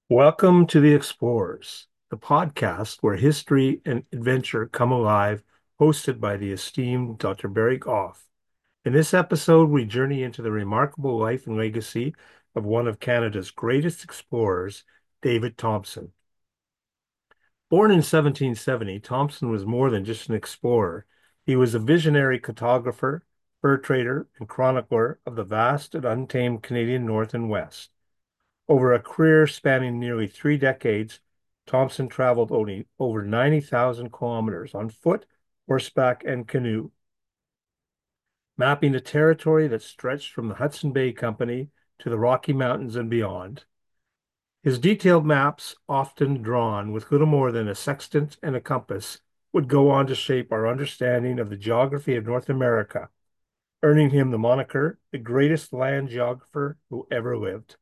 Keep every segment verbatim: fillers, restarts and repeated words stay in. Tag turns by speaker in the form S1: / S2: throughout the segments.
S1: Welcome to The Explorers, the podcast where history and adventure come alive, hosted by the esteemed Doctor Barry Goff. In this episode, we journey into the remarkable life and legacy of one of Canada's greatest explorers, David Thompson. Born in seventeen seventy, Thompson was more than just an explorer. He was a visionary cartographer, fur trader, and chronicler of the vast and untamed Canadian North and West. Over a career spanning nearly three decades, Thompson traveled only over ninety thousand kilometers on foot, horseback, and canoe, mapping a territory that stretched from the Hudson Bay Company to the Rocky Mountains and beyond. His detailed maps, often drawn with little more than a sextant and a compass, would go on to shape our understanding of the geography of North America, earning him the moniker the greatest land geographer who ever lived.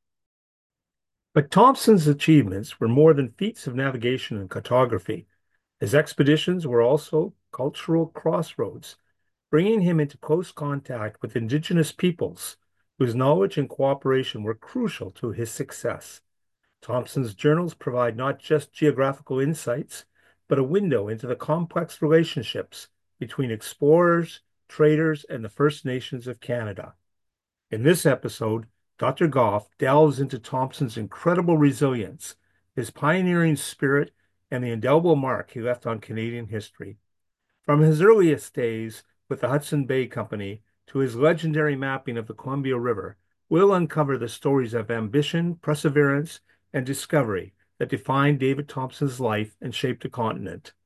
S1: But Thompson's achievements were more than feats of navigation and cartography. His expeditions were also cultural crossroads, bringing him into close contact with indigenous peoples whose knowledge and cooperation were crucial to his success. Thompson's journals provide not just geographical insights, but a window into the complex relationships between explorers, traders, and the First Nations of Canada. In this episode, Doctor Goff delves into Thompson's incredible resilience, his pioneering spirit, and the indelible mark he left on Canadian history. From his earliest days with the Hudson Bay Company to his legendary mapping of the Columbia River, we'll uncover the stories of ambition, perseverance, and discovery that defined David Thompson's life and shaped a continent.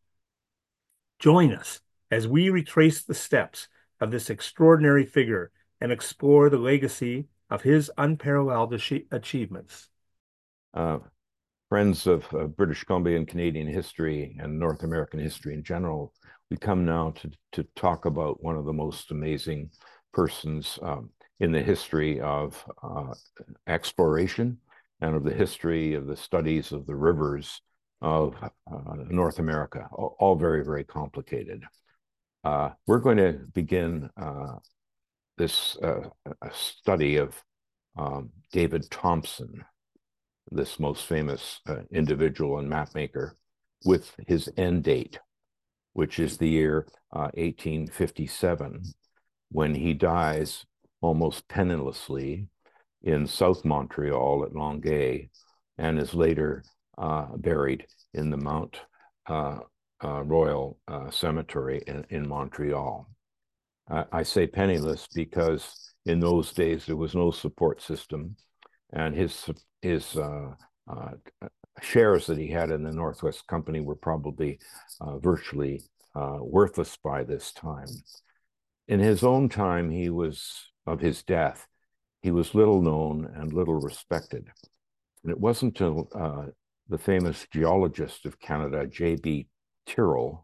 S1: Join us as we retrace the steps of this extraordinary figure and explore the legacy of his unparalleled achievements.
S2: Uh, friends of uh, British Columbia and Canadian history and North American history in general, we come now to, to talk about one of the most amazing persons um, in the history of uh, exploration and of the history of the studies of the rivers of uh, North America, all, all very, very complicated. Uh, we're going to begin uh, this uh, study of um, David Thompson, this most famous uh, individual and mapmaker, with his end date, which is the year uh, eighteen fifty-seven, when he dies almost pennilessly in South Montreal at Longueuil, and is later uh, buried in the Mount uh, uh, Royal uh, Cemetery in, in Montreal. Uh, I say penniless because in those days there was no support system, and his his uh, uh, shares that he had in the Northwest Company were probably uh, virtually uh, worthless by this time. In his own time, he was of his death, he was little known and little respected. And it wasn't until uh, the famous geologist of Canada, J B Tyrrell,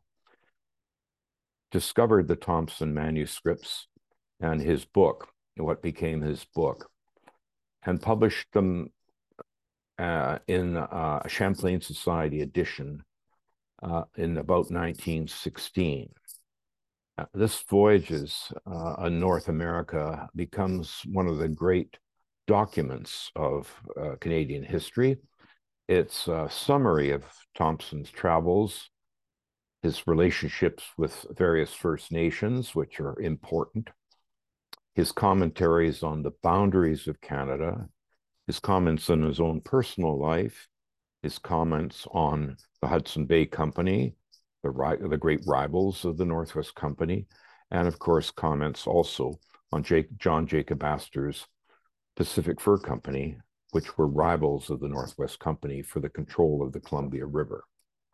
S2: discovered the Thompson manuscripts and his book, what became his book, and published them uh, in uh, a Champlain Society edition uh, in about nineteen sixteen. Uh, this Voyages uh, in North America becomes one of the great documents of uh, Canadian history. It's a summary of Thompson's travels, his relationships with various First Nations, which are important, his commentaries on the boundaries of Canada, his comments on his own personal life, his comments on the Hudson Bay Company, the, ri- the great rivals of the Northwest Company, and of course, comments also on Jake, John Jacob Astor's Pacific Fur Company, which were rivals of the Northwest Company for the control of the Columbia River.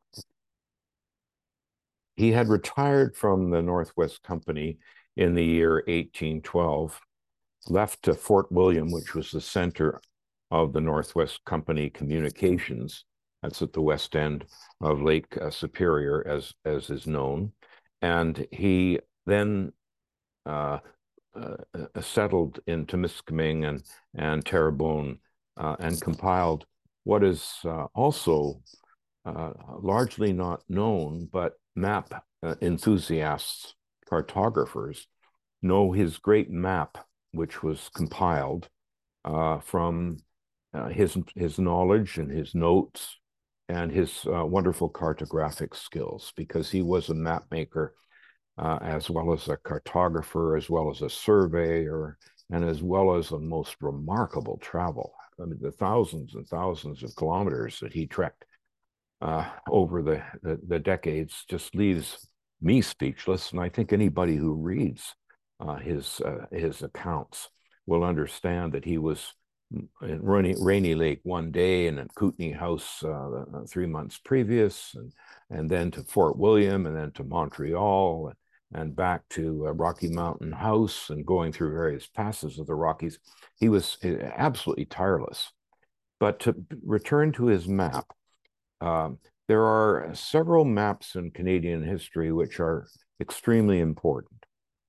S2: He had retired from the Northwest Company in the year eighteen twelve, left to Fort William, which was the center of the Northwest Company communications. That's at the west end of Lake uh, Superior, as, as is known. And he then uh, uh, settled in Temiskaming and, and Terrebonne uh, and compiled what is uh, also uh, largely not known, but map uh, enthusiasts, cartographers, know his great map, which was compiled uh, from uh, his, his knowledge and his notes and his uh, wonderful cartographic skills, because he was a map maker uh, as well as a cartographer, as well as a surveyor, and as well as a most remarkable travel. I mean, the thousands and thousands of kilometers that he trekked uh, over the, the, the decades just leaves me speechless. And I think anybody who reads uh, his uh, his accounts will understand that he was in Rainy, Rainy Lake one day, and at Kootenai House uh, three months previous, and and then to Fort William, and then to Montreal, and back to uh, Rocky Mountain House, and going through various passes of the Rockies. He was absolutely tireless. But to return to his map, um, there are several maps in Canadian history which are extremely important.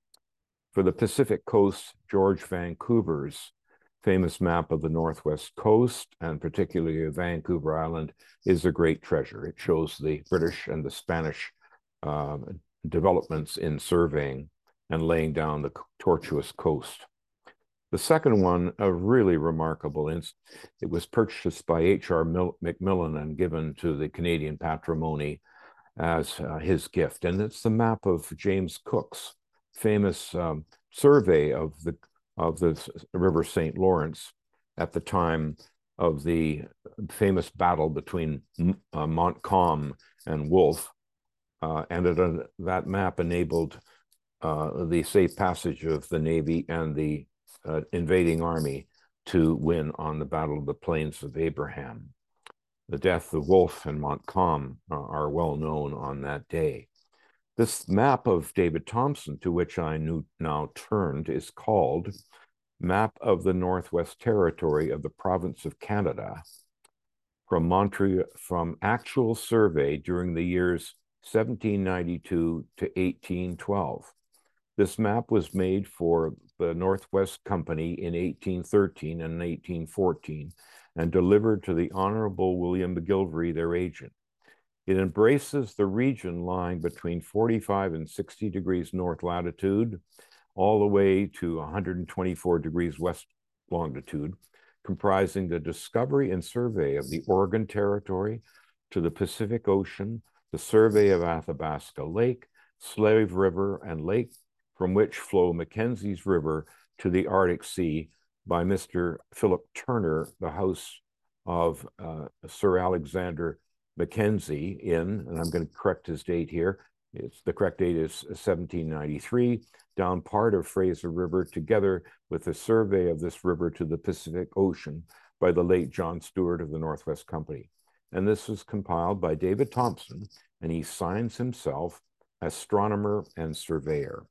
S2: For the Pacific Coast, George Vancouver's famous map of the Northwest Coast, and particularly of Vancouver Island, is a great treasure. It shows the British and the Spanish uh, developments in surveying and laying down the tortuous coast. The second one, a really remarkable, it was purchased by H R Macmillan and given to the Canadian Patrimony as uh, his gift. And it's the map of James Cook's famous um, survey of the of the River Saint Lawrence at the time of the famous battle between uh, Montcalm and Wolfe. Uh, and it, uh, that map enabled uh, the safe passage of the Navy and the uh, invading army to win on the Battle of the Plains of Abraham. The death of Wolfe and Montcalm uh, are well known on that day. This map of David Thompson, to which I knew, now turned, is called Map of the Northwest Territory of the Province of Canada, from Montreal, from actual survey during the years seventeen ninety-two to eighteen twelve. This map was made for the Northwest Company in eighteen thirteen and eighteen fourteen and delivered to the Honorable William McGilvray, their agent. It embraces the region lying between forty-five and sixty degrees north latitude, all the way to one hundred twenty-four degrees west longitude, comprising the discovery and survey of the Oregon Territory to the Pacific Ocean, the survey of Athabasca Lake, Slave River, and Lake from which flow Mackenzie's River to the Arctic Sea by Mister Philip Turner, the house of uh, Sir Alexander Mackenzie in, and I'm going to correct his date here, it's, the correct date is seventeen ninety-three, down part of Fraser River, together with the survey of this river to the Pacific Ocean by the late John Stewart of the Northwest Company. And this was compiled by David Thompson, and he signs himself astronomer and surveyor.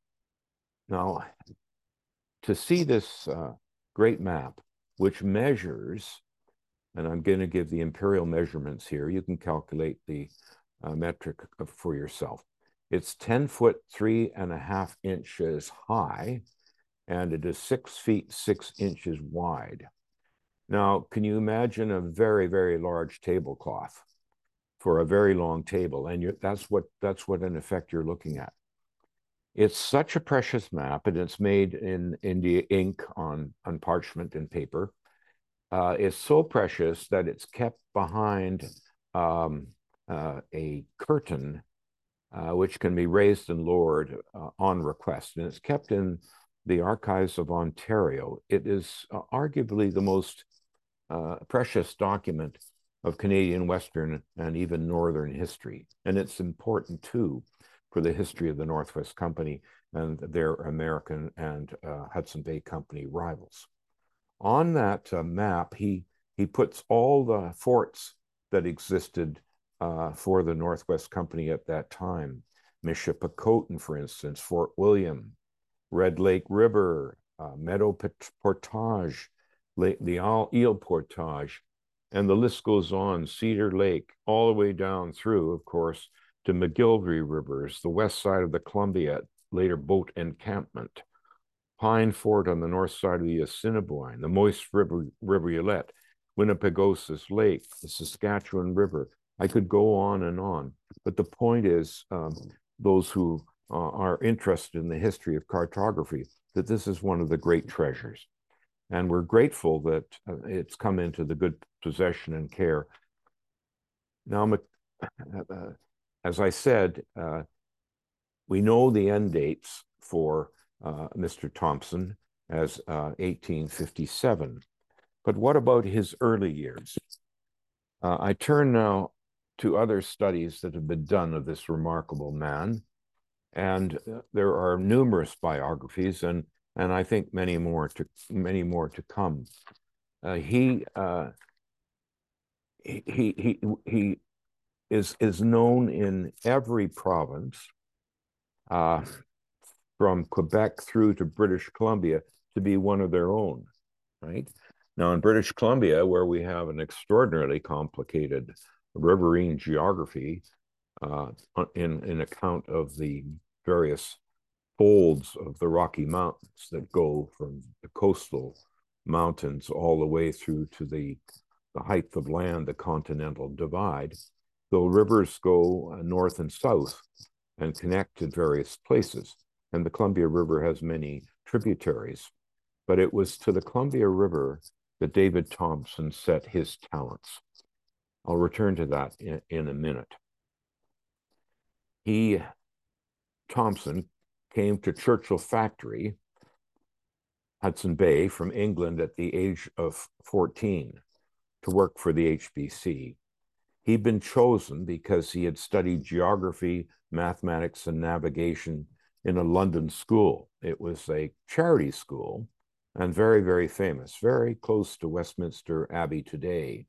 S2: Now, to see this uh, great map, which measures, and I'm going to give the imperial measurements here, you can calculate the uh, metric for yourself. It's ten foot, three and a half inches high, and it is six feet, six inches wide. Now, can you imagine a very, very large tablecloth for a very long table? And you're, that's what, that's what in effect you're looking at. It's such a precious map, and it's made in India ink on, on parchment and paper. Uh, it's so precious that it's kept behind um, uh, a curtain, uh, which can be raised and lowered uh, on request. And it's kept in the Archives of Ontario. It is uh, arguably the most uh, precious document of Canadian Western and even Northern history. And it's important too for the history of the Northwest Company and their American and uh, Hudson Bay Company rivals. On that uh, map, he, he puts all the forts that existed uh, for the Northwest Company at that time. Michipicoten, for instance, Fort William, Red Lake River, uh, Meadow Portage, Lake, the Eel Portage, and the list goes on, Cedar Lake, all the way down through, of course, to McGilvray Rivers, the west side of the Columbia, later boat encampment, Pine Fort on the north side of the Assiniboine, the Moist River, Rivulet, Winnipegosis Lake, the Saskatchewan River. I could go on and on, but the point is, um, those who uh, are interested in the history of cartography, that this is one of the great treasures. and we're grateful that uh, it's come into the good possession and care. Now, uh, as I said, uh, we know the end dates for uh, Mister Thompson as uh, eighteen fifty-seven. But what about his early years? Uh, I turn now to other studies that have been done of this remarkable man, and uh, there are numerous biographies, and and I think many more to many more to come. Uh, he, uh, he he he is is known in every province, uh, from Quebec through to British Columbia, to be one of their own. Right now, in British Columbia, where we have an extraordinarily complicated riverine geography, uh, in in account of the various folds of the Rocky Mountains that go from the coastal mountains all the way through to the, the height of land, the continental divide. The rivers go uh, north and south and connect at various places. And the Columbia River has many tributaries. But it was to the Columbia River that David Thompson set his talents. I'll return to that in, in a minute. He, Thompson, came to Churchill Factory, Hudson Bay, from England at the age of fourteen to work for the H B C. He'd been chosen because he had studied geography, mathematics, and navigation in a London school. It was a charity school and very, very famous, very close to Westminster Abbey today.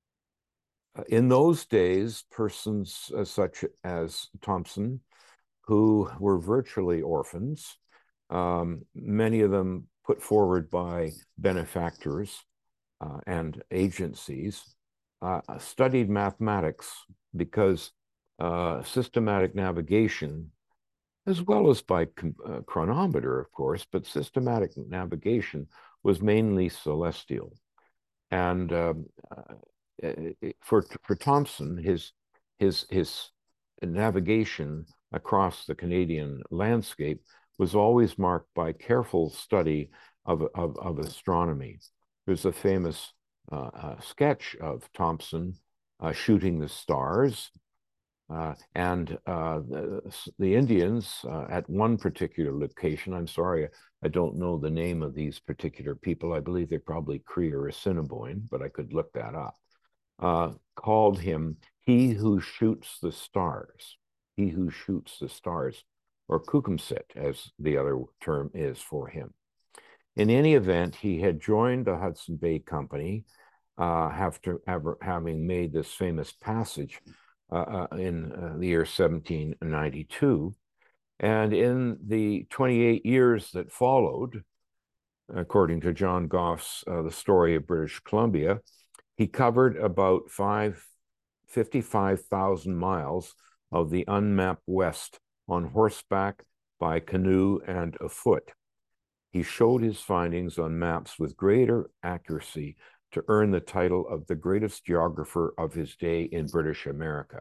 S2: In those days, persons uh, such as Thompson, who were virtually orphans, um, many of them put forward by benefactors uh, and agencies, uh, studied mathematics because uh, systematic navigation, as well as by uh, chronometer, of course, but systematic navigation was mainly celestial. And um, uh, for for Thompson, his his his navigation across the Canadian landscape was always marked by careful study of, of, of astronomy. There's a famous uh, uh, sketch of Thompson uh, shooting the stars, uh, and uh, the, the Indians uh, at one particular location, I'm sorry, I don't know the name of these particular people. I believe they're probably Cree or Assiniboine, but I could look that up, uh, called him he who shoots the stars, he who shoots the stars, or Kukumsit, as the other term is for him. In any event, he had joined the Hudson Bay Company uh, after ever, having made this famous passage uh, uh, in uh, the year seventeen ninety-two. And in the twenty-eight years that followed, according to John Goff's uh, The Story of British Columbia, he covered about five, fifty-five thousand miles of the unmapped West on horseback, by canoe, and afoot. He showed his findings on maps with greater accuracy to earn the title of the greatest geographer of his day in British America.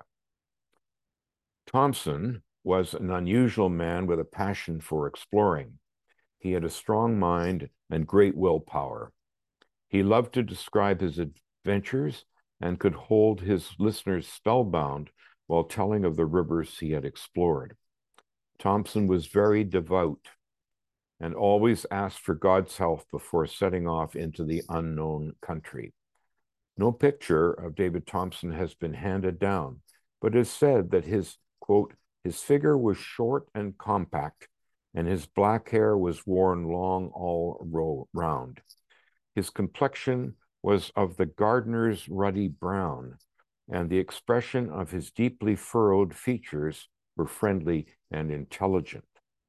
S2: Thompson was an unusual man with a passion for exploring. He had a strong mind and great willpower. He loved to describe his adventures and could hold his listeners spellbound while telling of the rivers he had explored. Thompson was very devout and always asked for God's help before setting off into the unknown country. No picture of David Thompson has been handed down, but it is said that his, quote, his figure was short and compact, and his black hair was worn long all round. His complexion was of the gardener's ruddy brown, and the expression of his deeply furrowed features were friendly and intelligent.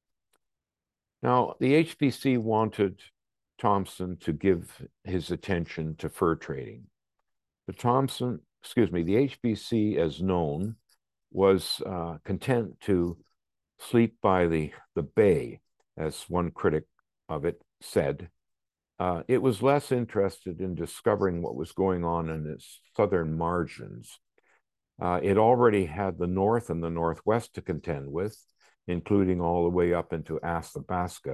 S2: Now, the H B C wanted Thompson to give his attention to fur trading. The Thompson, excuse me, the H B C, as known, was uh, content to sleep by the, the bay, as one critic of it said. Uh, it was less interested in discovering what was going on in its southern margins. Uh, it already had the north and the northwest to contend with, including all the way up into Athabasca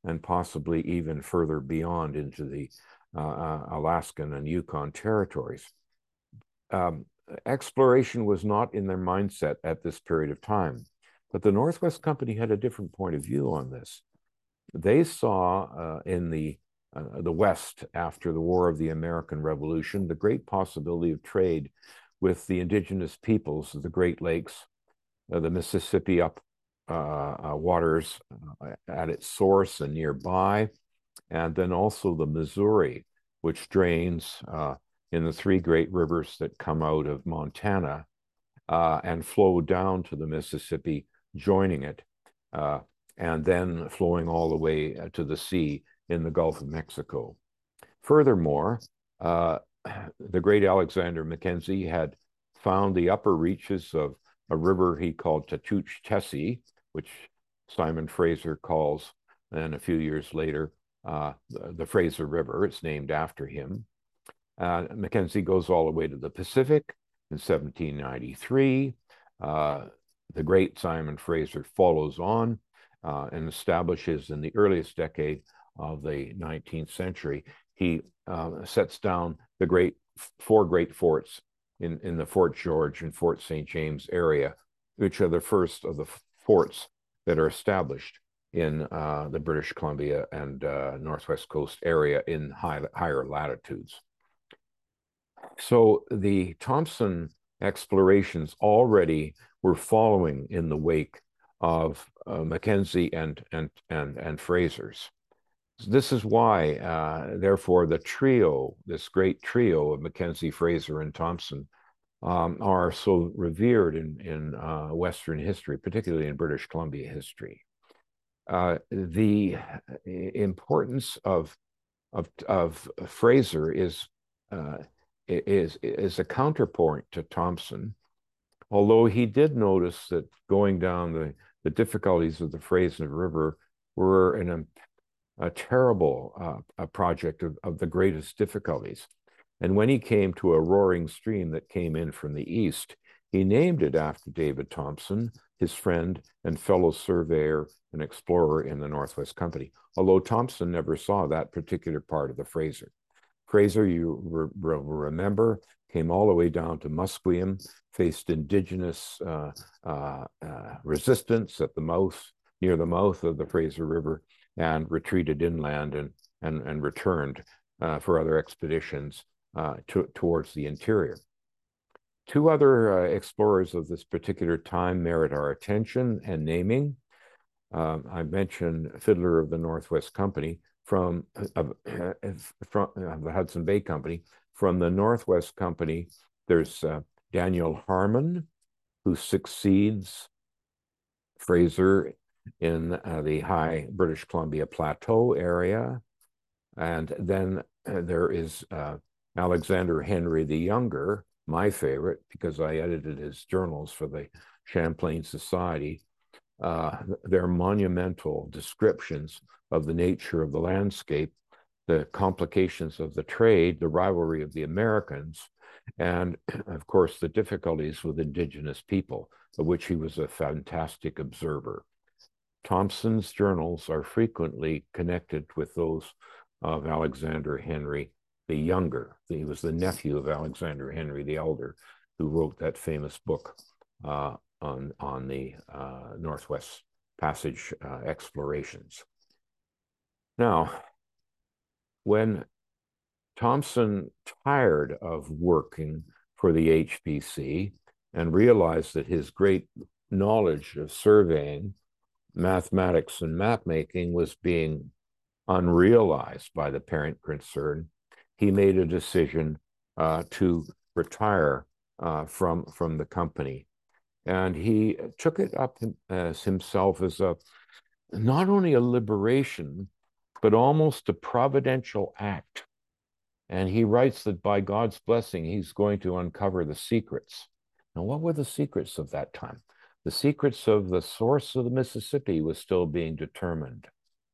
S2: and possibly even further beyond into the uh, Alaskan and Yukon territories. Um, exploration was not in their mindset at this period of time, but the Northwest Company had a different point of view on this. They saw uh, in the uh, the West, after the War of the American Revolution, the great possibility of trade with the indigenous peoples of the Great Lakes, uh, the Mississippi up uh, uh, waters uh, at its source and nearby, and then also the Missouri, which drains uh, in the three great rivers that come out of Montana uh, and flow down to the Mississippi, joining it, uh, and then flowing all the way to the sea in the Gulf of Mexico. Furthermore, uh, the great Alexander Mackenzie had found the upper reaches of a river he called Tatuch Tessie, which Simon Fraser calls, and a few years later, uh, the, the Fraser River. It's named after him. Uh, Mackenzie goes all the way to the Pacific in seventeen ninety-three. Uh, the great Simon Fraser follows on uh, and establishes in the earliest decade of the nineteenth century, he uh, sets down the great four great forts in, in the Fort George and Fort Saint James area, which are the first of the forts that are established in uh, the British Columbia and uh, Northwest Coast area in high, higher latitudes. So the Thompson explorations already were following in the wake of uh, Mackenzie and, and, and, and Fraser's. This is why, uh, therefore, the trio, this great trio of Mackenzie, Fraser, and Thompson, um, are so revered in, in uh, Western history, particularly in British Columbia history. Uh, the importance of, of, of Fraser is, uh, is, is a counterpoint to Thompson, although he did notice that going down the, the difficulties of the Fraser River were an a terrible uh, a project of, of the greatest difficulties. And when he came to a roaring stream that came in from the east, he named it after David Thompson, his friend and fellow surveyor and explorer in the Northwest Company, although Thompson never saw that particular part of the Fraser. Fraser, you re re remember, came all the way down to Musqueam, faced indigenous uh, uh, uh, resistance at the mouth, near the mouth of the Fraser River, and retreated inland and, and, and returned uh, for other expeditions uh, to, towards the interior. Two other uh, explorers of this particular time merit our attention and naming. Um, I mentioned Fiddler of the Northwest Company from, uh, from uh, the Hudson Bay Company. From the Northwest Company, there's uh, Daniel Harmon, who succeeds Fraser in uh, the high British Columbia Plateau area. And then uh, there is uh, Alexander Henry the Younger, my favorite, because I edited his journals for the Champlain Society. Uh, they're monumental descriptions of the nature of the landscape, the complications of the trade, the rivalry of the Americans, and of course, the difficulties with indigenous people, of which he was a fantastic observer. Thompson's journals are frequently connected with those of Alexander Henry the Younger. He was the nephew of Alexander Henry the Elder, who wrote that famous book uh, on, on the uh, Northwest Passage uh, explorations. Now, when Thompson tired of working for the H B C and realized that his great knowledge of surveying, mathematics, and map making was being unrealized by the parent concern, he made a decision uh, to retire uh, from, from the company. And he took it up as himself as a not only a liberation, but almost a providential act. And he writes that by God's blessing, he's going to uncover the secrets. Now, what were the secrets of that time? The secrets of the source of the Mississippi was still being determined.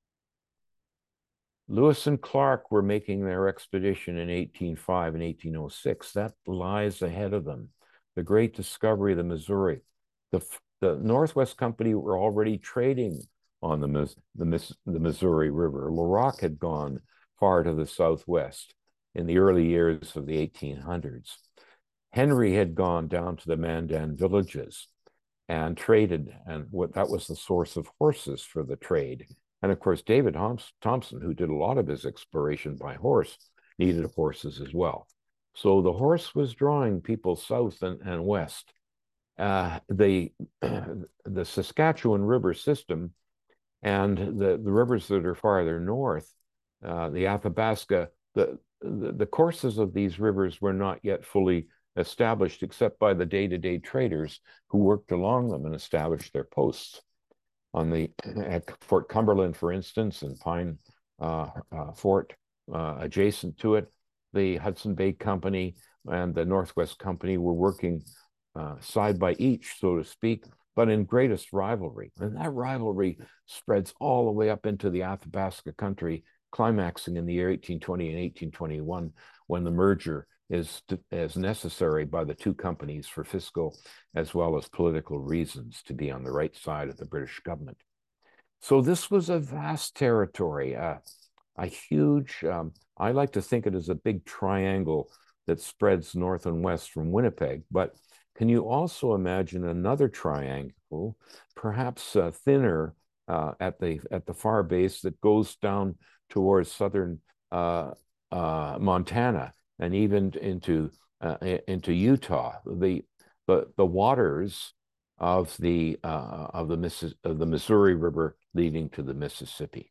S2: Lewis and Clark were making their expedition in eighteen oh five and eighteen oh six. That lies ahead of them. The great discovery of the Missouri. The, the Northwest Company were already trading on the, the, the Missouri River. Laroque had gone far to the southwest in the early years of the eighteen hundreds. Henry had gone down to the Mandan villages and traded, and what that was the source of horses for the trade. And of course, David Thompson, who did a lot of his exploration by horse, needed horses as well. So the horse was drawing people south and, and west. Uh, the, the Saskatchewan River system and the, the rivers that are farther north, uh, the Athabasca, the, the, the courses of these rivers were not yet fully established except by the day-to-day traders who worked along them and established their posts. On the at Fort Cumberland, for instance, and Pine uh, uh, Fort uh, adjacent to it, the Hudson Bay Company and the Northwest Company were working uh, side by each, so to speak, but in greatest rivalry. And that rivalry spreads all the way up into the Athabasca country, climaxing in the year eighteen twenty and eighteen twenty-one, when the merger is as necessary by the two companies for fiscal as well as political reasons to be on the right side of the British government. So this was a vast territory, uh, a huge, um, I like to think it as a big triangle that spreads north and west from Winnipeg. But can you also imagine another triangle, perhaps uh, thinner uh, at the at the far base, that goes down towards southern uh, uh, Montana and even into uh, into Utah, the the the waters of the uh, of the Missis of the Missouri River leading to the Mississippi.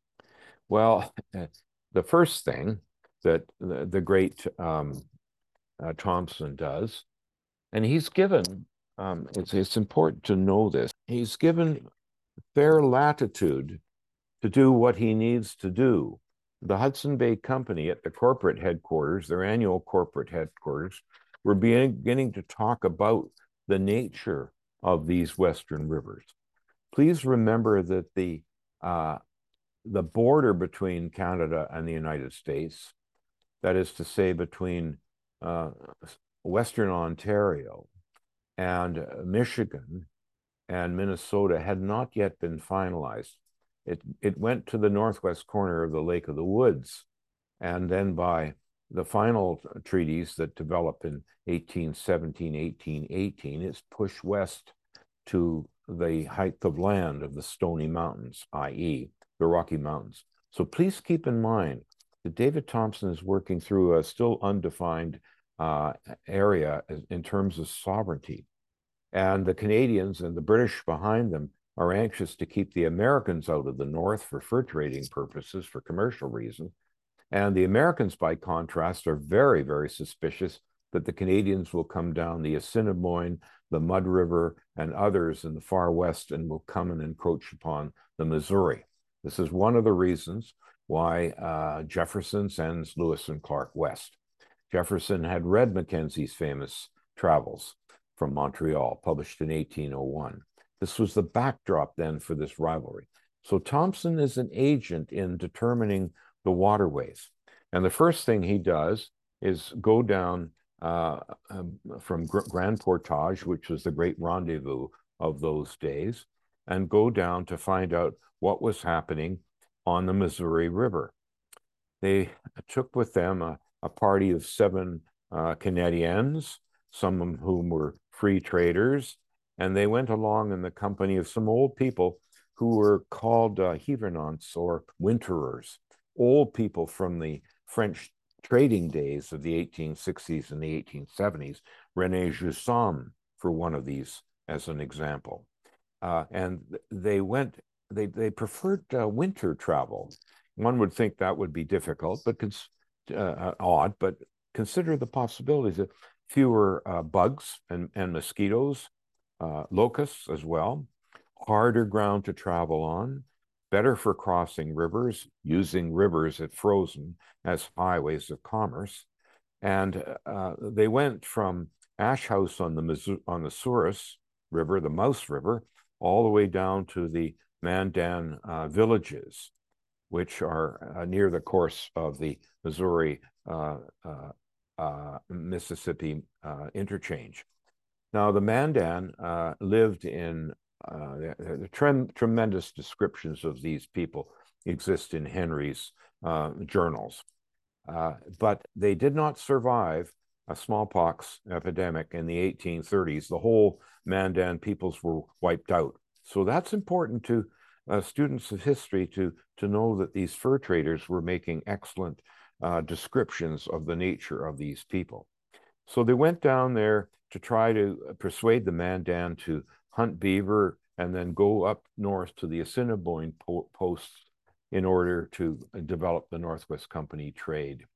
S2: Well, the first thing that the, the great um, uh, Thompson does, and he's given um, it's it's important to know this, he's given fair latitude to do what he needs to do. The Hudson Bay Company at the corporate headquarters, their annual corporate headquarters, were beginning to talk about the nature of these Western rivers. Please remember that the, uh, the border between Canada and the United States, that is to say between uh, Western Ontario and Michigan and Minnesota, had not yet been finalized. It, it went to the northwest corner of the Lake of the Woods. And then by the final treaties that develop in eighteen seventeen, eighteen eighteen, it's pushed west to the height of land of the Stony Mountains, that is the Rocky Mountains. So please keep in mind that David Thompson is working through a still undefined uh, area in terms of sovereignty. And the Canadians and the British behind them are anxious to keep the Americans out of the North for fur trading purposes, for commercial reasons. And the Americans, by contrast, are very, very suspicious that the Canadians will come down the Assiniboine, the Mud River, and others in the far west and will come and encroach upon the Missouri. This is one of the reasons why uh, Jefferson sends Lewis and Clark west. Jefferson had read Mackenzie's famous travels from Montreal, published in eighteen oh one. This was the backdrop then for this rivalry. So Thompson is an agent in determining the waterways. And the first thing he does is go down uh, um, from Grand Portage, which was the great rendezvous of those days, and go down to find out what was happening on the Missouri River. They took with them a, a party of seven uh, Canadians, some of whom were free traders, and they went along in the company of some old people who were called uh, Hivernants, or winterers, old people from the French trading days of the eighteen sixties and the eighteen seventies. René Jusson, for one of these, as an example. Uh, and they went, they, they preferred uh, winter travel. One would think that would be difficult, but uh, odd, but consider the possibilities of fewer uh, bugs and, and mosquitoes, uh, locusts as well, harder ground to travel on, better for crossing rivers, using rivers at frozen as highways of commerce. And uh, they went from Ash House on the, on the Souris River, the Mouse River, all the way down to the Mandan uh, villages, which are uh, near the course of the Missouri uh, uh, uh, Mississippi uh, interchange. Now, the Mandan uh, lived in uh, the, the trem tremendous descriptions of these people exist in Henry's uh, journals. Uh, but they did not survive a smallpox epidemic in the eighteen thirties. The whole Mandan peoples were wiped out. So that's important to uh, students of history to, to know that these fur traders were making excellent uh, descriptions of the nature of these people. So they went down there to try to persuade the Mandan to hunt beaver and then go up north to the Assiniboine po posts in order to develop the Northwest Company trade.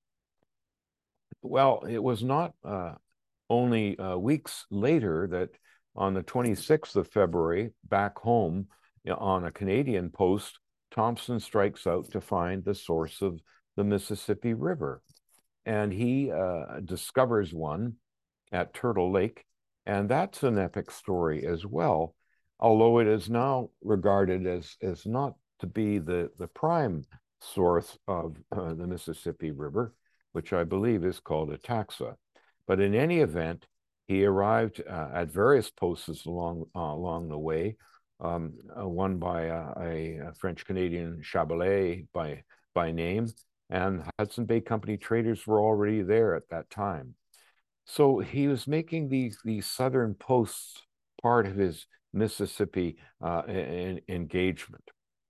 S2: Well, it was not uh, only uh, weeks later that on the twenty-sixth of February, back home on a Canadian post, Thompson strikes out to find the source of the Mississippi River. And he uh, discovers one at Turtle Lake. And that's an epic story as well, although it is now regarded as, as not to be the, the prime source of uh, the Mississippi River, which I believe is called Ataxa. But in any event, he arrived uh, at various posts along, uh, along the way, um, uh, one by uh, a, a French-Canadian Chabolet by, by name, and Hudson Bay Company traders were already there at that time. So he was making these, these southern posts part of his Mississippi uh, in, engagement.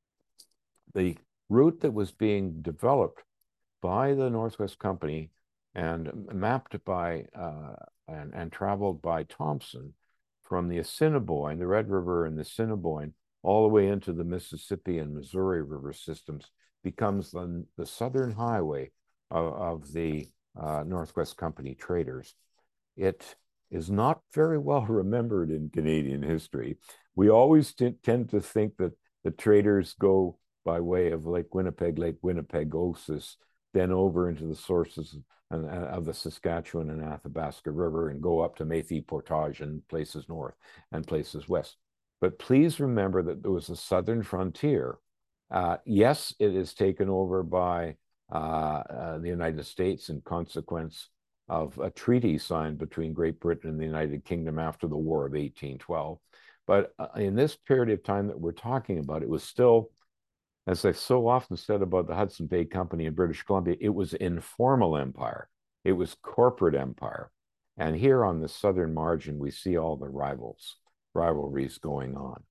S2: The route that was being developed by the Northwest Company and mapped by uh, and, and traveled by Thompson from the Assiniboine, the Red River and the Assiniboine, all the way into the Mississippi and Missouri River systems becomes the, the southern highway of, of the uh, Northwest Company traders. It is not very well remembered in Canadian history. We always tend to think that the traders go by way of Lake Winnipeg, Lake Winnipegosis, then over into the sources of the Saskatchewan and Athabasca River and go up to Maythie Portage and places north and places west. But please remember that there was a southern frontier. Uh, yes, it is taken over by uh, uh, the United States in consequence of a treaty signed between Great Britain and the United Kingdom after the War of eighteen twelve. But uh, in this period of time that we're talking about, it was still, as I've so often said about the Hudson Bay Company in British Columbia, it was informal empire. It was corporate empire. And here on the southern margin, we see all the rivals, rivalries going on.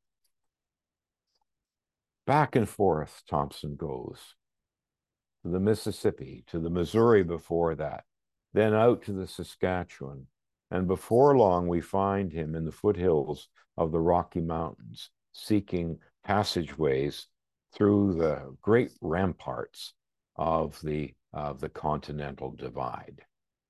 S2: Back and forth, Thompson goes to the Mississippi, to the Missouri before that, then out to the Saskatchewan. And before long, we find him in the foothills of the Rocky Mountains, seeking passageways through the great ramparts of the, of the Continental Divide.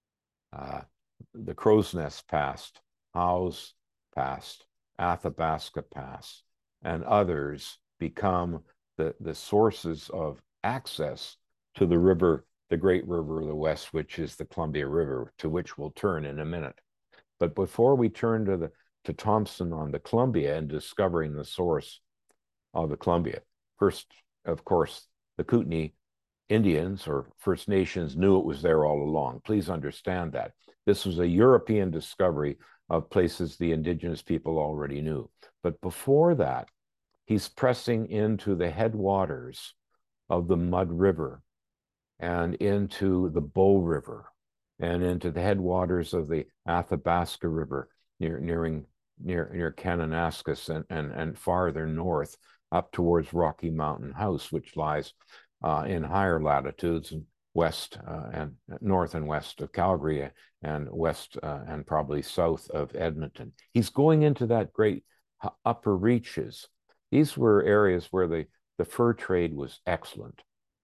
S2: Uh, the Crow's Nest passed, Howes passed, Athabasca Pass, and others become the, the sources of access to the river, the great river of the West, which is the Columbia River, to which we'll turn in a minute. But before we turn to, the, to Thompson on the Columbia and discovering the source of the Columbia, first, of course, the Kootenai Indians or First Nations knew it was there all along. Please understand that. This was a European discovery of places the indigenous people already knew. But before that, he's pressing into the headwaters of the Mud River and into the Bow River and into the headwaters of the Athabasca River near nearing near near Kananaskis and, and, and farther north up towards Rocky Mountain House, which lies uh, in higher latitudes and west uh, and north and west of Calgary and west uh, and probably south of Edmonton. He's going into that great upper reaches. These were areas where the, the fur trade was excellent.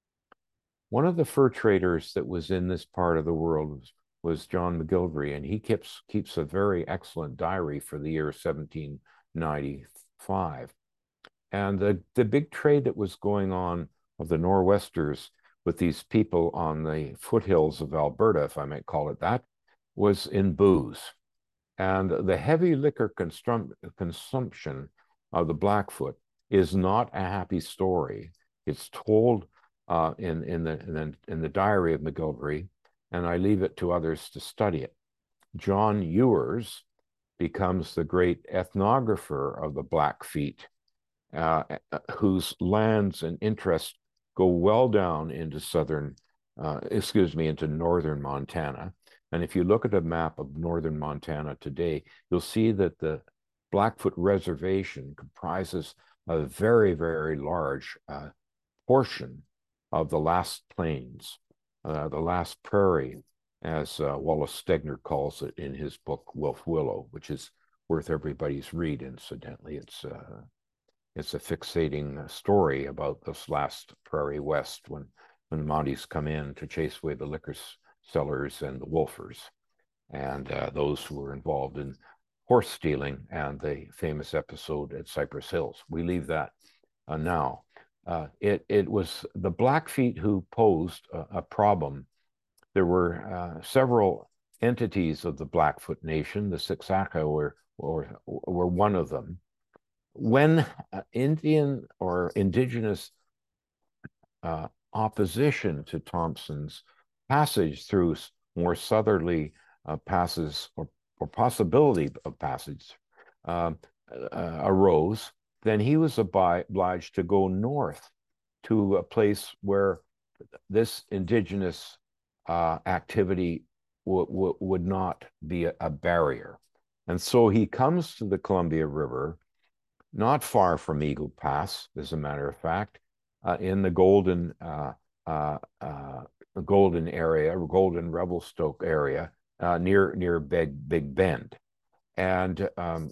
S2: One of the fur traders that was in this part of the world was, was John McGillivray, and he keeps, keeps a very excellent diary for the year seventeen ninety-five. And the, the big trade that was going on of the Nor'westers with these people on the foothills of Alberta, if I might call it that, was in booze. And the heavy liquor consum consumption of the Blackfoot is not a happy story. It's told uh, in, in, the, in, the, in the diary of McGillivray, and I leave it to others to study it. John Ewers becomes the great ethnographer of the Blackfeet, uh, whose lands and interests go well down into southern, uh, excuse me, into northern Montana. And if you look at a map of northern Montana today, you'll see that the Blackfoot Reservation comprises a very, very large uh, portion of the last plains, uh, the last prairie, as uh, Wallace Stegner calls it in his book Wolf Willow, which is worth everybody's read. Incidentally, it's uh, it's a fixating story about this last prairie west when when the Mounties come in to chase away the liquor sellers and the wolfers, and uh, those who were involved in horse stealing and the famous episode at Cypress Hills. We leave that uh, now. Uh, it it was the Blackfeet who posed a, a problem. There were uh, several entities of the Blackfoot Nation. The Siksika were, were were one of them. When uh, Indian or indigenous uh, opposition to Thompson's passage through more southerly uh, passes or, or possibility of passage uh, uh, arose, then he was obliged to go north to a place where this indigenous uh, activity would not be a, a barrier. And so he comes to the Columbia River, not far from Eagle Pass, as a matter of fact, uh, in the Golden uh, uh, uh, Golden area, Golden Revelstoke area, uh, near near Big Big Bend. And um,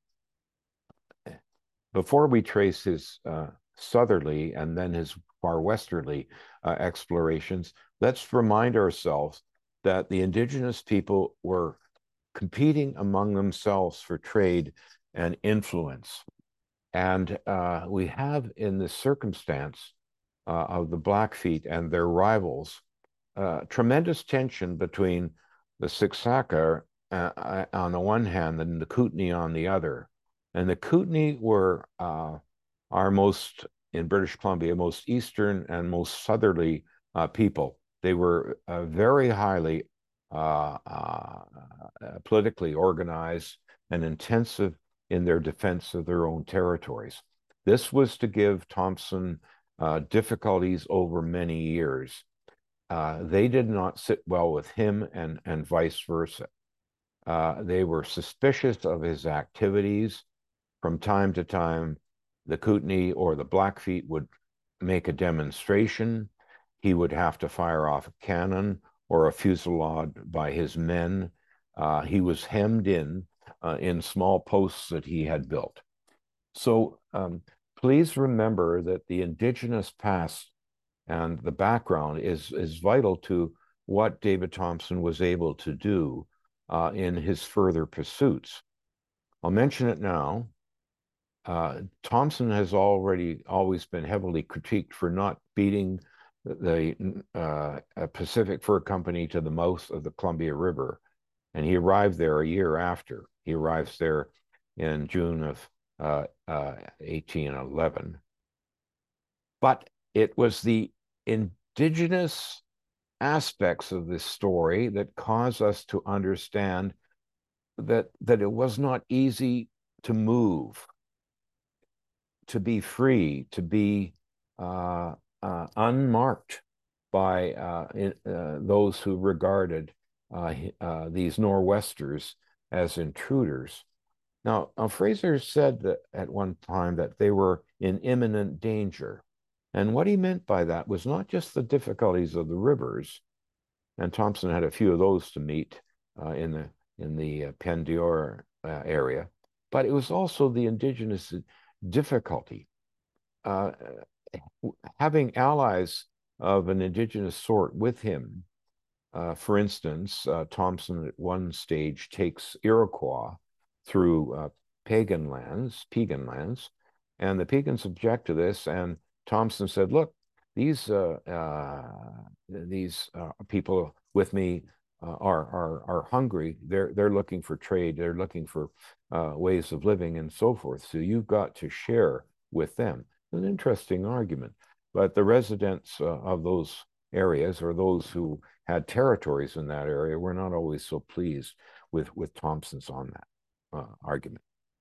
S2: before we trace his uh, southerly and then his far westerly uh, explorations, let's remind ourselves that the indigenous people were competing among themselves for trade and influence. And uh, we have in this circumstance uh, of the Blackfeet and their rivals, uh, tremendous tension between the Siksika uh, on the one hand and the Kootenai on the other. And the Kootenai were uh, our most, in British Columbia, most eastern and most southerly uh, people. They were uh, very highly uh, uh, politically organized and intensive in their defense of their own territories. This was to give Thompson uh, difficulties over many years. Uh, they did not sit well with him and, and vice versa. Uh, they were suspicious of his activities. From time to time, the Kootenai or the Blackfeet would make a demonstration. He would have to fire off a cannon or a fusillade by his men. Uh, he was hemmed in uh, in small posts that he had built. So um, please remember that the indigenous past and the background is, is vital to what David Thompson was able to do uh, in his further pursuits. I'll mention it now. Uh, Thompson has already always been heavily critiqued for not beating the uh, Pacific Fur Company to the mouth of the Columbia River. And he arrived there a year after. He arrives there in June of uh, uh, eighteen eleven. But it was the indigenous aspects of this story that cause us to understand that, that it was not easy to move, to be free, to be uh, uh, unmarked by uh, uh, those who regarded uh, uh, these Nor'westers as intruders. Now, uh, Fraser said that at one time that they were in imminent danger. And what he meant by that was not just the difficulties of the rivers, and Thompson had a few of those to meet uh, in the in the uh, Pendior uh, area, but it was also the indigenous difficulty. Uh, having allies of an indigenous sort with him, uh, for instance, uh, Thompson at one stage takes Iroquois through uh, pagan lands, pagan lands, and the pagans object to this. And Thompson said, "Look, these uh, uh, these uh, people with me uh, are are are hungry. They're they're looking for trade. They're looking for uh, ways of living and so forth. So you've got to share with them." An interesting argument, but the residents uh, of those areas, or those who had territories in that area, were not always so pleased with with Thompson's on that uh, argument.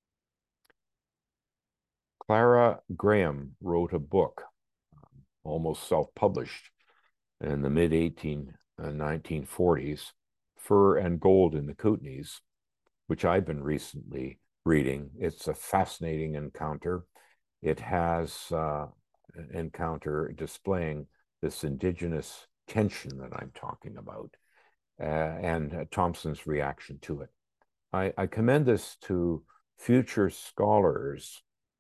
S2: Clara Graham wrote a book, um, almost self-published, in the mid nineteen forties, Fur and Gold in the Kootenays, which I've been recently reading. It's a fascinating encounter. It has uh, an encounter displaying this indigenous tension that I'm talking about, uh, and uh, Thompson's reaction to it. I, I commend this to future scholars,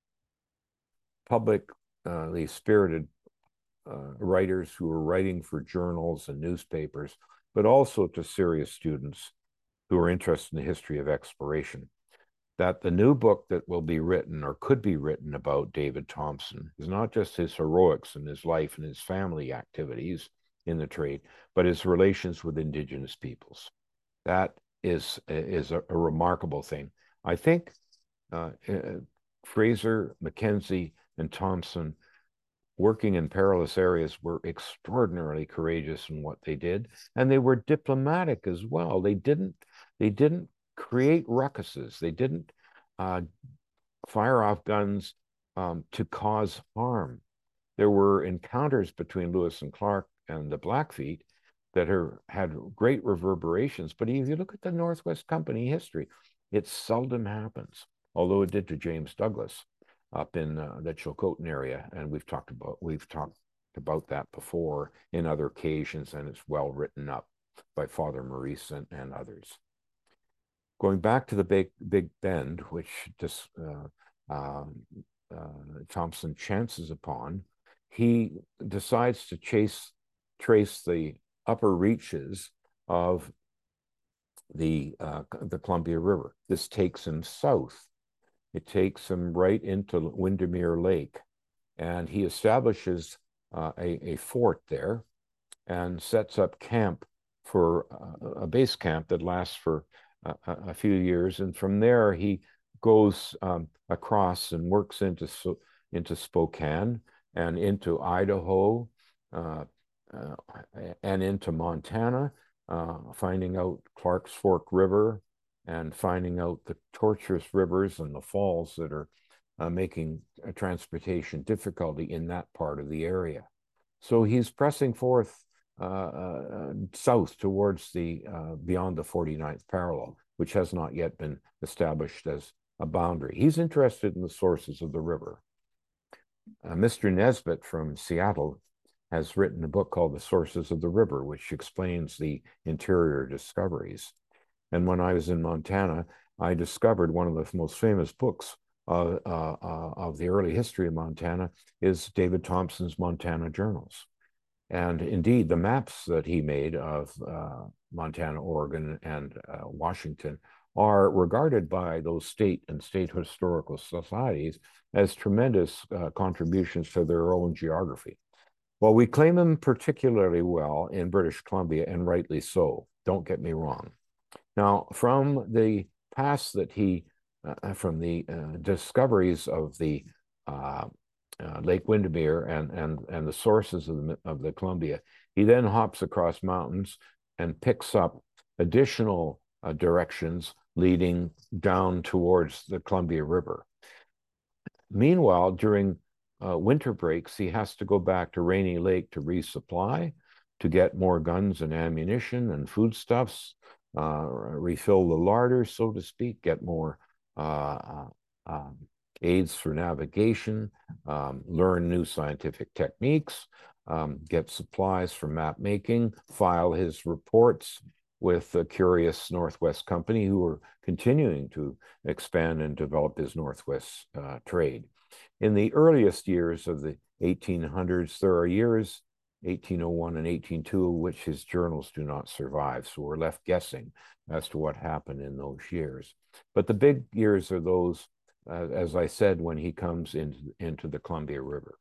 S2: publicly spirited uh, writers who are writing for journals and newspapers, but also to serious students who are interested in the history of exploration, that the new book that will be written or could be written about David Thompson is not just his heroics in his life and his family activities in the trade, but his relations with indigenous peoples. That is, is a, a remarkable thing. I think uh, uh, Fraser, Mackenzie, and Thompson, working in perilous areas, were extraordinarily courageous in what they did, and they were diplomatic as well. They didn't they didn't create ruckuses. They didn't uh, fire off guns um, to cause harm. There were encounters between Lewis and Clark and the Blackfeet that are, had great reverberations. But if you look at the Northwest Company history, it seldom happens, although it did to James Douglas up in uh, the Chilcotin area, and we've talked about we've talked about that before in other occasions, and it's well written up by Father Maurice and, and others. Going back to the Big Big Bend, which just uh, um, uh, Thompson chances upon, he decides to chase trace the upper reaches of the uh, the Columbia River. This takes him south. It takes him right into Windermere Lake, and he establishes uh, a, a fort there and sets up camp for uh, a base camp that lasts for a, a few years. And from there, he goes um, across and works into, into Spokane and into Idaho uh, uh, and into Montana, uh, finding out Clark's Fork River, and finding out the tortuous rivers and the falls that are uh, making a transportation difficulty in that part of the area. So he's pressing forth uh, uh, south towards the uh, beyond the forty-ninth parallel, which has not yet been established as a boundary. He's interested in the sources of the river. Uh, Mister Nesbitt from Seattle has written a book called The Sources of the River, which explains the interior discoveries. And when I was in Montana, I discovered one of the most famous books uh, uh, uh, of the early history of Montana is David Thompson's Montana Journals. And indeed, the maps that he made of uh, Montana, Oregon, and uh, Washington are regarded by those state and state historical societies as tremendous uh, contributions to their own geography. Well, we claim them particularly well in British Columbia, and rightly so. Don't get me wrong. Now, from the past that he, uh, from the uh, discoveries of the uh, uh, Lake Windermere and, and, and the sources of the, of the Columbia, he then hops across mountains and picks up additional uh, directions leading down towards the Columbia River. Meanwhile, during uh, winter breaks, he has to go back to Rainy Lake to resupply, to get more guns and ammunition and foodstuffs, uh, refill the larder, so to speak, get more uh, uh, um, aids for navigation, um, learn new scientific techniques, um, get supplies for map making, file his reports with the curious Northwest Company, who are continuing to expand and develop his Northwest uh, trade. In the earliest years of the eighteen hundreds, there are years, eighteen oh one and eighteen oh two, which his journals do not survive. So we're left guessing as to what happened in those years. But the big years are those, uh, as I said, when he comes into, into the Columbia River.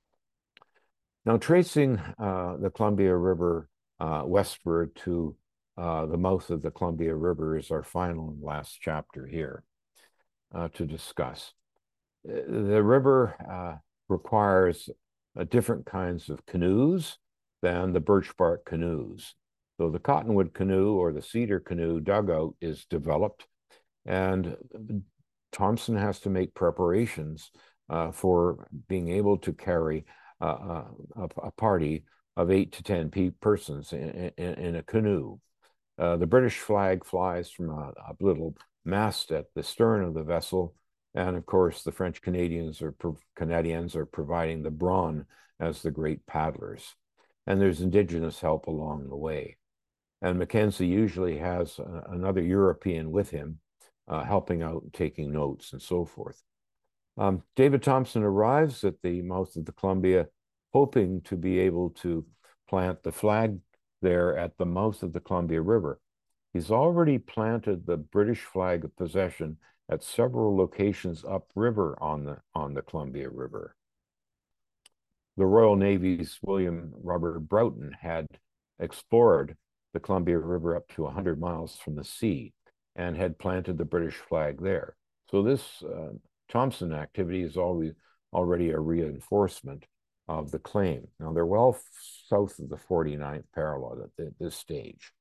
S2: Now, tracing uh, the Columbia River uh, westward to uh, the mouth of the Columbia River is our final and last chapter here uh, to discuss. The river uh, requires uh, different kinds of canoes than the birch bark canoes. So the cottonwood canoe or the cedar canoe dugout is developed, And Thompson has to make preparations uh, for being able to carry uh, a, a party of eight to ten pe persons in, in, in a canoe. Uh, the British flag flies from a, a little mast at the stern of the vessel, and of course the French Canadians are Canadians are providing the brawn as the great paddlers, and there's indigenous help along the way. And Mackenzie usually has a, another European with him, uh, helping out, taking notes, and so forth. Um, David Thompson arrives at the mouth of the Columbia, hoping to be able to plant the flag there at the mouth of the Columbia River. He's already planted the British flag of possession at several locations upriver on the on the Columbia River. The Royal Navy's William Robert Broughton had explored the Columbia River up to one hundred miles from the sea and had planted the British flag there. So this uh, Thompson activity is always already a reinforcement of the claim. Now they're well south of the forty-ninth parallel at the, this stage.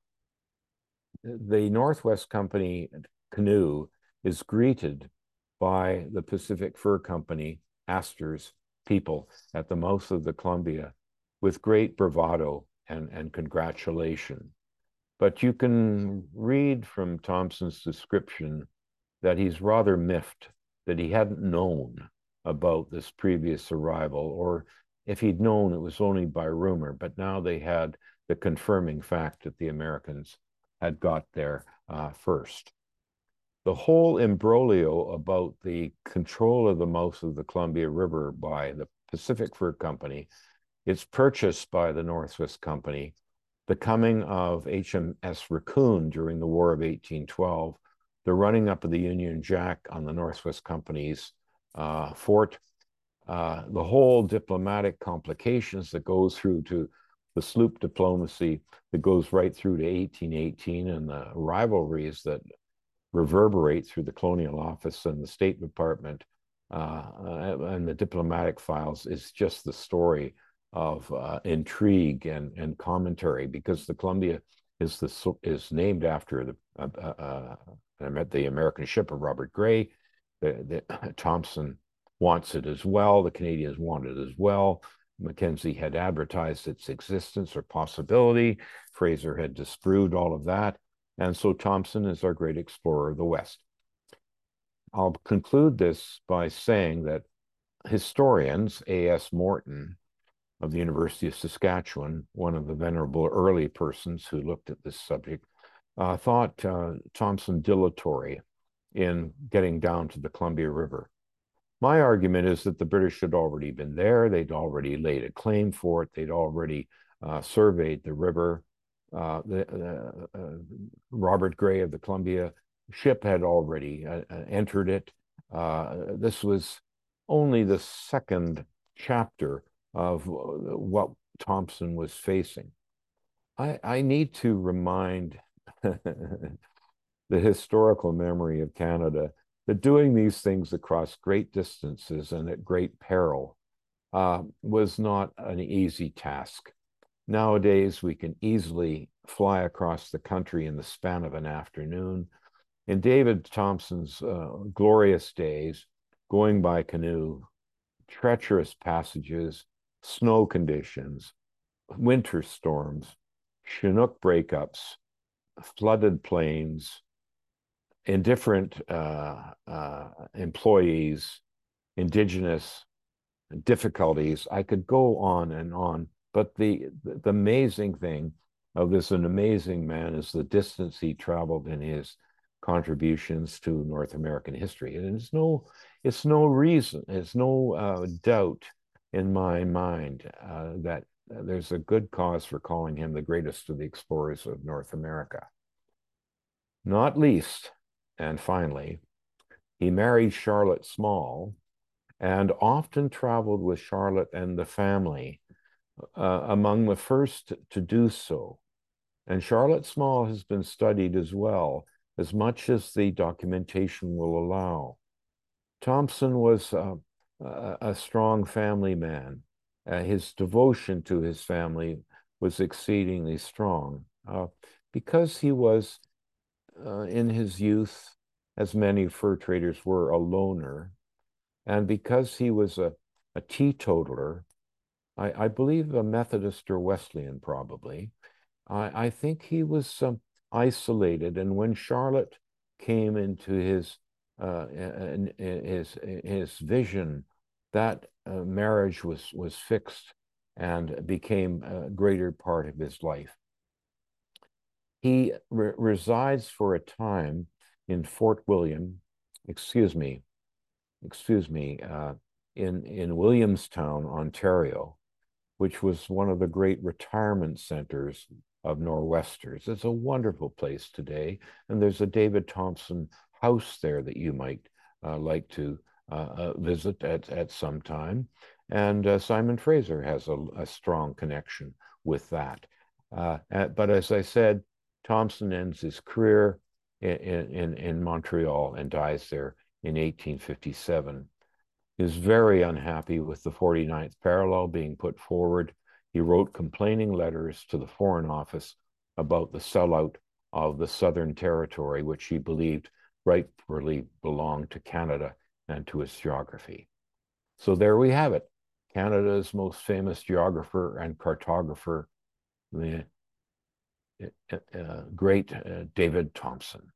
S2: The Northwest Company canoe is greeted by the Pacific Fur Company, Astor's people at the mouth of the Columbia with great bravado and, and congratulation. But you can read from Thompson's description that he's rather miffed that he hadn't known about this previous arrival, or if he'd known, it was only by rumor, but now they had the confirming fact that the Americans had got there uh, first. The whole imbroglio about the control of the mouth of the Columbia River by the Pacific Fur Company, its purchase by the Northwest Company, the coming of H M S Raccoon during the War of eighteen twelve, the running up of the Union Jack on the Northwest Company's uh, fort, uh, the whole diplomatic complications that goes through to the sloop diplomacy that goes right through to eighteen eighteen, and the rivalries that reverberate through the Colonial Office and the State Department uh, and the diplomatic files is just the story of uh, intrigue and, and commentary, because the Columbia is the is named after the uh, uh, uh, the American ship of Robert Gray. The, the, Thompson wants it as well. The Canadians want it as well. Mackenzie had advertised its existence or possibility. Fraser had disproved all of that. And so Thompson is our great explorer of the West. I'll conclude this by saying that historians, A S Morton of the University of Saskatchewan, one of the venerable early persons who looked at this subject, uh, thought uh, Thompson dilatory in getting down to the Columbia River. My argument is that the British had already been there. They'd already laid a claim for it. They'd already uh, surveyed the river. Uh, the, uh, uh, Robert Gray of the Columbia ship had already uh, entered it. Uh, this was only the second chapter of what Thompson was facing. I, I need to remind the historical memory of Canada that doing these things across great distances and at great peril uh, was not an easy task. Nowadays, we can easily fly across the country in the span of an afternoon. In David Thompson's uh, glorious days, going by canoe, treacherous passages, snow conditions, winter storms, Chinook breakups, flooded plains, indifferent uh, uh, employees, indigenous difficulties. I could go on and on. But the, the amazing thing of this an amazing man is the distance he traveled in his contributions to North American history. And it's no, it's no reason, it's no uh, doubt in my mind uh, that there's a good cause for calling him the greatest of the explorers of North America. Not least, and finally, he married Charlotte Small and often traveled with Charlotte and the family, uh, among the first to do so. And Charlotte Small has been studied as well, as much as the documentation will allow. Thompson was uh, a strong family man. Uh, his devotion to his family was exceedingly strong uh, because he was, uh, in his youth, as many fur traders were, a loner. And because he was a, a teetotaler, I, I believe a Methodist or Wesleyan probably, I, I think he was um, isolated. And when Charlotte came into his uh, his his vision, that uh, marriage was was fixed and became a greater part of his life. He re resides for a time in Fort William, excuse me, excuse me, uh, in in Williamstown, Ontario, which was one of the great retirement centers of Nor'westers. It's a wonderful place today, and there's a David Thompson house there that you might uh, like to uh, uh, visit at, at some time. And uh, Simon Fraser has a, a, strong connection with that. Uh, but as I said, Thompson ends his career in, in, in Montreal and dies there in eighteen fifty-seven. He was very unhappy with the forty-ninth parallel being put forward. He wrote complaining letters to the Foreign Office about the sellout of the Southern Territory, which he believed rightfully belonged to Canada and to its geography. So there we have it. Canada's most famous geographer and cartographer, the uh, uh, great uh, David Thompson.